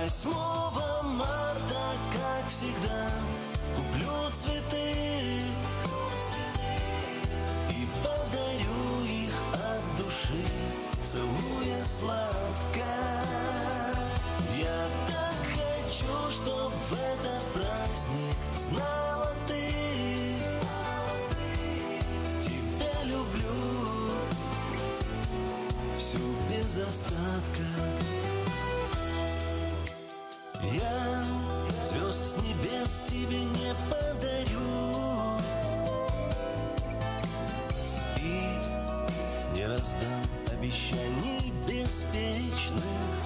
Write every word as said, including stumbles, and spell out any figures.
Восьмого марта, как всегда, куплю цветы и подарю их от души, целуя сладко. Я так хочу, чтоб в этот праздник знала ты, тебя люблю всю без остатка. Я звезд с небес тебе не подарю и не раздам обещаний беспечных.